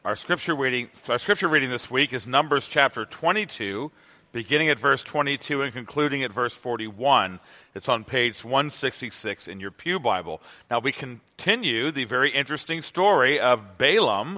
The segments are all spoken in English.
Our scripture reading this week is Numbers chapter 22, beginning at verse 22 and concluding at verse 41. It's on page 166 in your Pew Bible. Now we continue the very interesting story of Balaam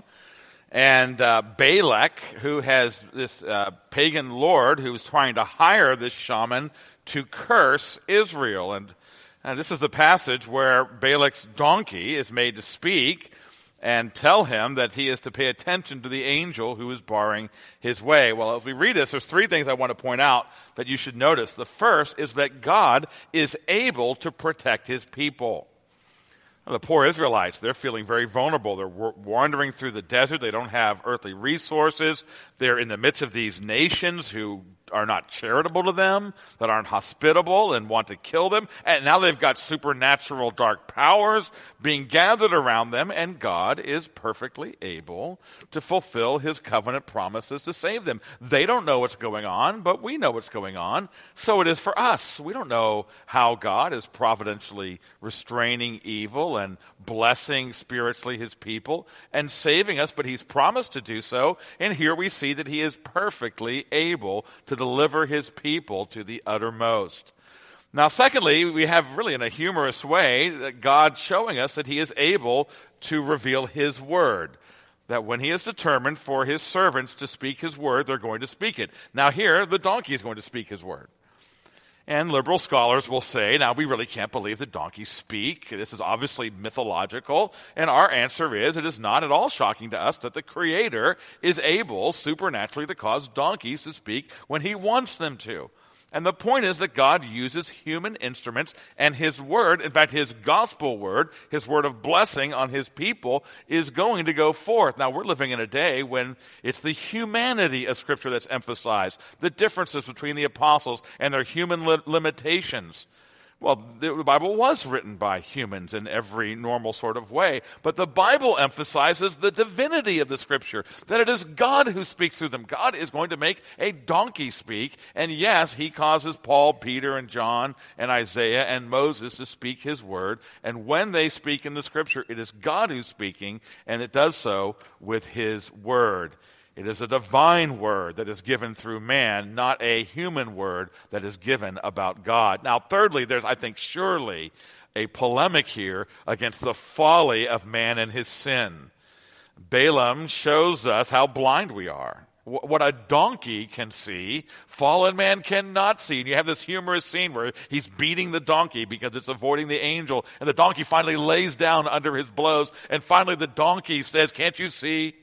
and Balak, who has this pagan lord who's trying to hire this shaman to curse Israel. And this is the passage where Balak's donkey is made to speak and tell him that he is to pay attention to the angel who is barring his way. Well, as we read this, there's three things I want to point out that you should notice. The first is that God is able to protect his people. Now, the poor Israelites, they're feeling very vulnerable. They're wandering through the desert. They don't have earthly resources. They're in the midst of these nations who are not charitable to them, that aren't hospitable and want to kill them. And now they've got supernatural dark powers being gathered around them, and God is perfectly able to fulfill his covenant promises to save them. They don't know what's going on, but we know what's going on. So it is for us. We don't know how God is providentially restraining evil and blessing spiritually his people and saving us, but he's promised to do so. And here we see that he is perfectly able to deliver his people to the uttermost. Now, secondly, we have really in a humorous way that God's showing us that he is able to reveal his word. That when he is determined for his servants to speak his word, they're going to speak it. Now here, the donkey is going to speak his word. And liberal scholars will say, now we really can't believe that donkeys speak. This is obviously mythological. And our answer is, it is not at all shocking to us that the Creator is able supernaturally to cause donkeys to speak when he wants them to. And the point is that God uses human instruments, and his word, in fact, his gospel word, his word of blessing on his people, is going to go forth. Now, we're living in a day when it's the humanity of Scripture that's emphasized, the differences between the apostles and their human limitations. Well, the Bible was written by humans in every normal sort of way, but the Bible emphasizes the divinity of the Scripture, that it is God who speaks through them. God is going to make a donkey speak, and yes, he causes Paul, Peter, and John, and Isaiah, and Moses to speak his word, and when they speak in the Scripture, it is God who's speaking, and it does so with his word. It is a divine word that is given through man, not a human word that is given about God. Now, thirdly, there's, I think, surely a polemic here against the folly of man and his sin. Balaam shows us how blind we are. What a donkey can see, fallen man cannot see. And you have this humorous scene where he's beating the donkey because it's avoiding the angel. And the donkey finally lays down under his blows. And finally the donkey says, "Can't you see?"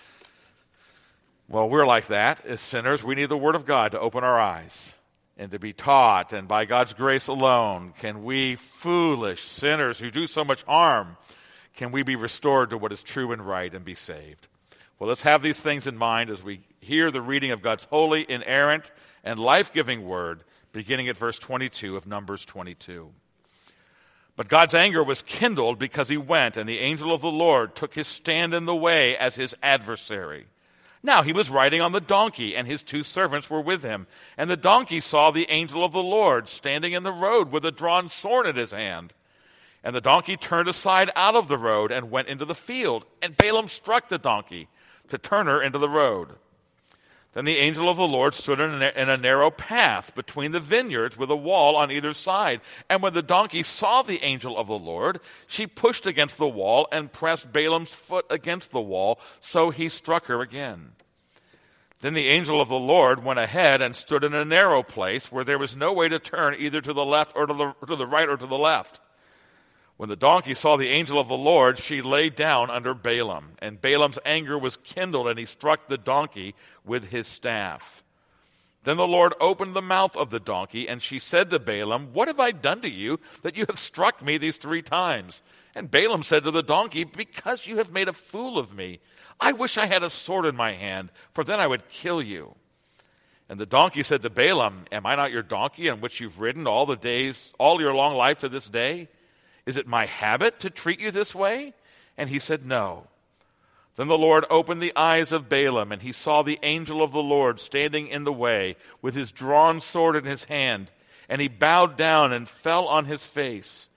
Well, we're like that as sinners. We need the Word of God to open our eyes and to be taught. And by God's grace alone can we, foolish sinners who do so much harm, can we be restored to what is true and right and be saved. Well, let's have these things in mind as we hear the reading of God's holy, inerrant, and life-giving Word, beginning at verse 22 of Numbers 22. But God's anger was kindled because he went, and the angel of the Lord took his stand in the way as his adversary. Now he was riding on the donkey, and his two servants were with him. And the donkey saw the angel of the Lord standing in the road with a drawn sword in his hand. And the donkey turned aside out of the road and went into the field. And Balaam struck the donkey to turn her into the road. Then the angel of the Lord stood in a narrow path between the vineyards with a wall on either side. And when the donkey saw the angel of the Lord, she pushed against the wall and pressed Balaam's foot against the wall, so he struck her again. Then the angel of the Lord went ahead and stood in a narrow place where there was no way to turn either to the left or to the right or to the left. When the donkey saw the angel of the Lord, she lay down under Balaam. And Balaam's anger was kindled, and he struck the donkey with his staff. Then the Lord opened the mouth of the donkey, and she said to Balaam, "What have I done to you that you have struck me these 3 times?" And Balaam said to the donkey, "Because you have made a fool of me. I wish I had a sword in my hand, for then I would kill you." And the donkey said to Balaam, "Am I not your donkey on which you've ridden all your long life to this day? Is it my habit to treat you this way?" And he said, "No." Then the Lord opened the eyes of Balaam, and he saw the angel of the Lord standing in the way with his drawn sword in his hand. And he bowed down and fell on his face.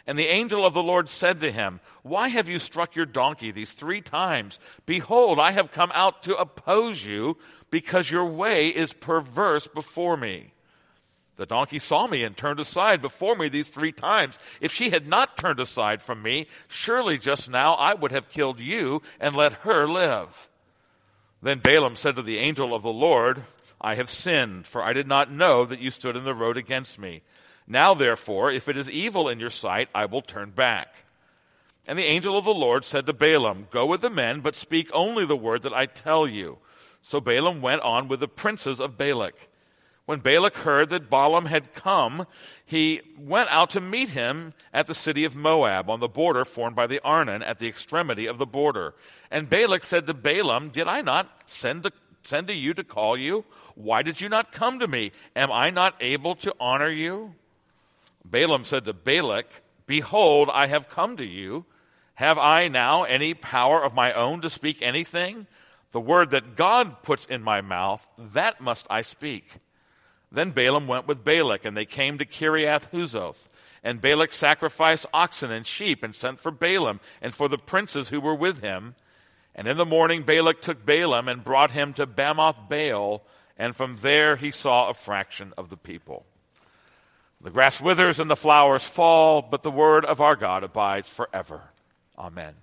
And the angel of the Lord said to him, "Why have you struck your donkey these 3 times? Behold, I have come out to oppose you, because your way is perverse before me." The donkey saw me and turned aside before me these 3 times. If she had not turned aside from me, surely just now I would have killed you and let her live. Then Balaam said to the angel of the Lord, "I have sinned, for I did not know that you stood in the road against me. Now, therefore, if it is evil in your sight, I will turn back." And the angel of the Lord said to Balaam, "Go with the men, but speak only the word that I tell you." So Balaam went on with the princes of Balak. When Balak heard that Balaam had come, he went out to meet him at the city of Moab, on the border formed by the Arnon, at the extremity of the border. And Balak said to Balaam, "Did I not send to you to call you? Why did you not come to me? Am I not able to honor you?" Balaam said to Balak, "Behold, I have come to you. Have I now any power of my own to speak anything? The word that God puts in my mouth, that must I speak." Then Balaam went with Balak, and they came to Kiriath Huzoth. And Balak sacrificed oxen and sheep, and sent for Balaam and for the princes who were with him. And in the morning Balak took Balaam and brought him to Bamoth Baal, and from there he saw a fraction of the people. The grass withers and the flowers fall, but the word of our God abides forever. Amen.